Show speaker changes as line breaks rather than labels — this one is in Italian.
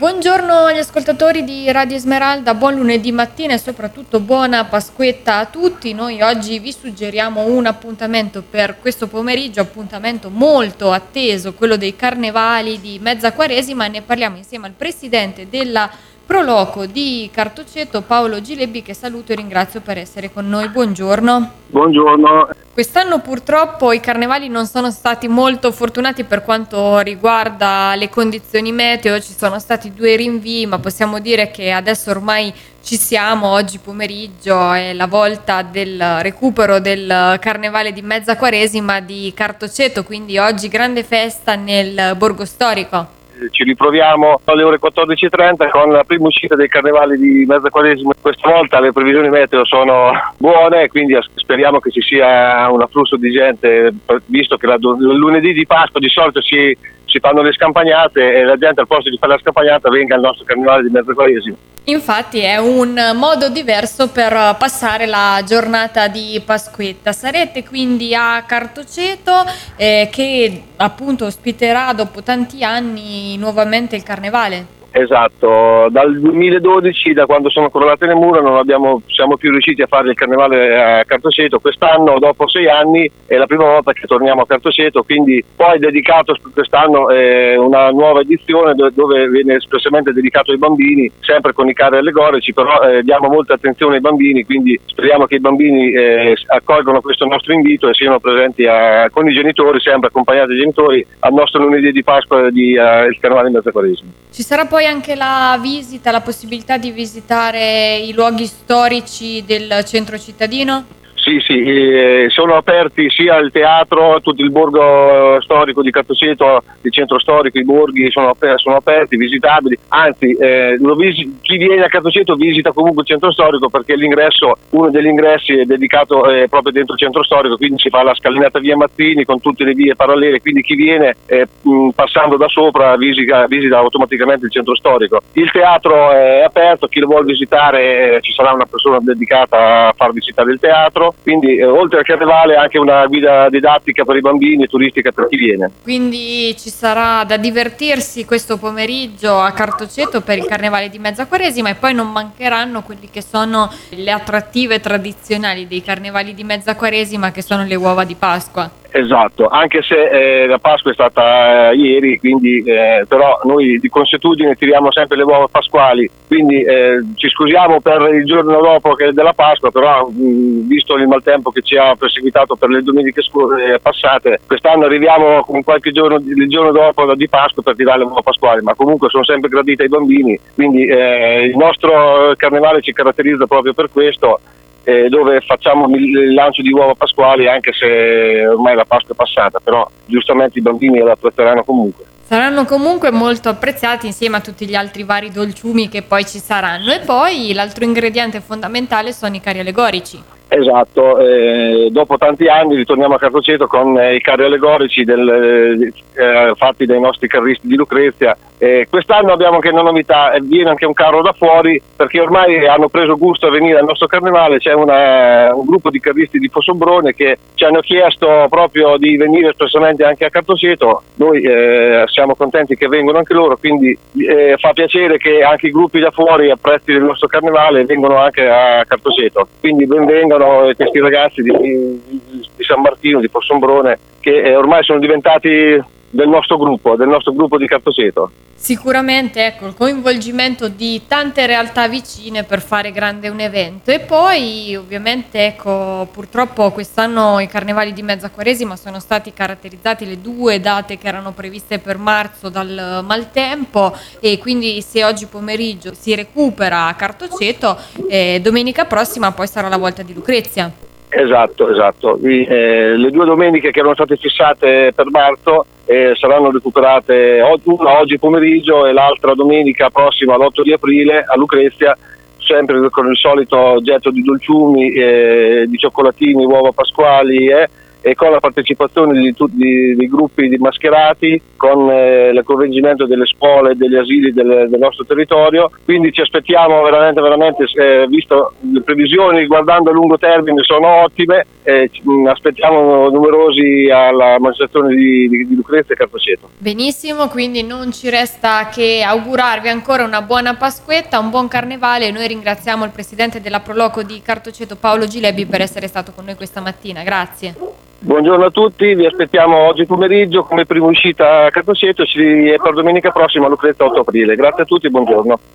Buongiorno agli ascoltatori di Radio Esmeralda, buon lunedì mattina e soprattutto buona Pasquetta a tutti. Noi oggi vi suggeriamo un appuntamento per questo pomeriggio, appuntamento molto atteso, quello dei carnevali di mezza Quaresima. Ne parliamo insieme al presidente della Proloco di Cartoceto, Paolo Gilebi, che saluto e ringrazio per essere con noi. Buongiorno.
Buongiorno.
Quest'anno purtroppo i carnevali non sono stati molto fortunati per quanto riguarda le condizioni meteo, ci sono stati 2 rinvii, ma possiamo dire che adesso ormai ci siamo. Oggi pomeriggio è la volta del recupero del carnevale di mezza Quaresima di Cartoceto, quindi oggi grande festa nel borgo storico.
Ci riproviamo alle ore 14:30 con la prima uscita dei carnevali di mezza Quaresima. Questa volta le previsioni meteo sono buone, quindi speriamo che ci sia un afflusso di gente, visto che il lunedì di Pasqua di solito si fanno le scampagnate e la gente al posto di fare la scampagnata venga al nostro carnevale di mezza Quaresima.
Infatti è un modo diverso per passare la giornata di Pasquetta. Sarete quindi a Cartoceto che appunto ospiterà dopo tanti anni nuovamente il carnevale.
Esatto, dal 2012, da quando sono crollate le mura, non siamo più riusciti a fare il carnevale a Cartoceto. Quest'anno, dopo 6 anni, è la prima volta che torniamo a Cartoceto, quindi poi è dedicato quest'anno una nuova edizione dove viene espressamente dedicato ai bambini, sempre con i carri allegorici, però diamo molta attenzione ai bambini, quindi speriamo che i bambini accolgano questo nostro invito e siano presenti con i genitori, sempre accompagnati dai genitori, al nostro lunedì di Pasqua il carnevale di mezza Quaresima.
Ci sarà poi anche la possibilità di visitare i luoghi storici del centro cittadino?
Sì, sono aperti sia il teatro, tutto il borgo storico di Cartoceto, il centro storico, i borghi sono aperti, visitabili, anzi chi viene a Cartoceto visita comunque il centro storico, perché uno degli ingressi è dedicato proprio dentro il centro storico, quindi si fa la scalinata via Mazzini con tutte le vie parallele, quindi chi viene passando da sopra visita automaticamente il centro storico. Il teatro è aperto, chi lo vuole visitare ci sarà una persona dedicata a far visitare il teatro. Quindi oltre al carnevale anche una guida didattica per i bambini e turistica per chi viene.
Quindi ci sarà da divertirsi questo pomeriggio a Cartoceto per il carnevale di mezza Quaresima e poi non mancheranno quelli che sono le attrattive tradizionali dei carnevali di mezza Quaresima, che sono le uova di Pasqua.
Esatto, anche se la Pasqua è stata ieri, quindi però noi di consuetudine tiriamo sempre le uova pasquali, quindi ci scusiamo per il giorno dopo che della Pasqua, però visto il maltempo che ci ha perseguitato per le domeniche passate, quest'anno arriviamo con qualche giorno, il giorno dopo di Pasqua, per tirare le uova pasquali, ma comunque sono sempre gradite ai bambini, quindi il nostro carnevale ci caratterizza proprio per questo, dove facciamo il lancio di uova pasquali, anche se ormai la Pasqua è passata, però giustamente i bambini la apprezzeranno comunque.
Saranno comunque molto apprezzati insieme a tutti gli altri vari dolciumi che poi ci saranno. E poi l'altro ingrediente fondamentale sono i carri allegorici.
Esatto, dopo tanti anni ritorniamo a Cartoceto con i carri allegorici fatti dai nostri carristi di Lucrezia. Quest'anno abbiamo anche una novità, viene anche un carro da fuori, perché ormai hanno preso gusto a venire al nostro carnevale. C'è un gruppo di carristi di Fossombrone che ci hanno chiesto proprio di venire espressamente anche a Cartoceto. Noi siamo contenti che vengono anche loro, quindi fa piacere che anche i gruppi da fuori apprezzino il nostro carnevale e vengono anche a Cartoceto. Quindi benvengano questi ragazzi di San Martino, di Fossombrone, che ormai sono diventati del nostro gruppo di Cartoceto.
Sicuramente, ecco, il coinvolgimento di tante realtà vicine per fare grande un evento. E poi ovviamente, ecco, purtroppo quest'anno i carnevali di mezza Quaresima sono stati caratterizzati, le 2 date che erano previste per marzo, dal maltempo, e quindi se oggi pomeriggio si recupera a Cartoceto, domenica prossima poi sarà la volta di Lucrezia.
Esatto. Le 2 domeniche che erano state fissate per marzo saranno recuperate, una oggi pomeriggio e l'altra domenica prossima, l'8 di aprile, a Lucrezia, sempre con il solito getto di dolciumi, di cioccolatini, uova pasquali e con la partecipazione di tutti dei gruppi di mascherati, con il coinvolgimento delle scuole e degli asili del nostro territorio. Quindi ci aspettiamo veramente, visto le previsioni guardando a lungo termine sono ottime, aspettiamo numerosi alla manifestazione di Lucrezia e Cartoceto.
Benissimo, quindi non ci resta che augurarvi ancora una buona Pasquetta, un buon Carnevale. Noi ringraziamo il presidente della Proloco di Cartoceto, Paolo Gilebi, per essere stato con noi questa mattina. Grazie.
Buongiorno a tutti, vi aspettiamo oggi pomeriggio come prima uscita a Cartoceto e per domenica prossima a Lucrezia 8 aprile. Grazie a tutti e buongiorno.